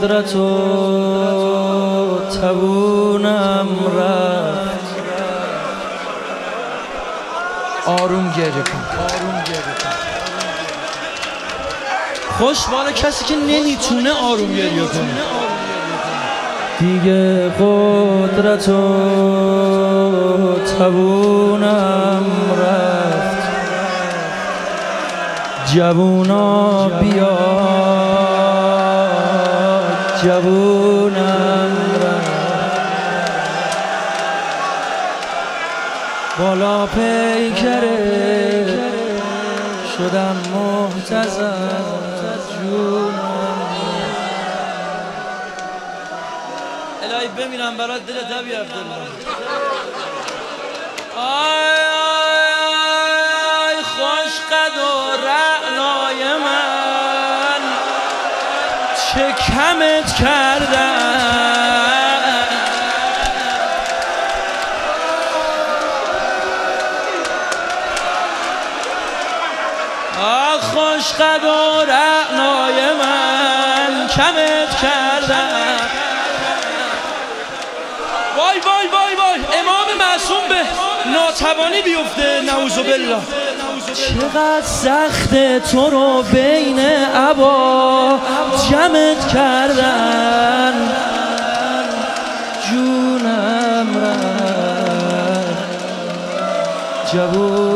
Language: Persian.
قدرت و توانم رفت. آروم گریه کن. خوش بالا کسی که نمیتونه آروم گریه کنه. دیگه قدرت و توانم رفت. جوونا بیا، جوونم رفت. بالا پیکره شدم محتضر، جونم الهی بمیرم برات دلت ابی عبدالله. آی خوش قد و رعنای من، چه کمت کردم. خوش قد و رعنای من، کمت کردم. وای وای وای وای امام معصوم به ناتوانی بیفته، نعوذ بالله. چقدر سخته تو رو بین عبا جمعت کردن. جونم رفت، جوون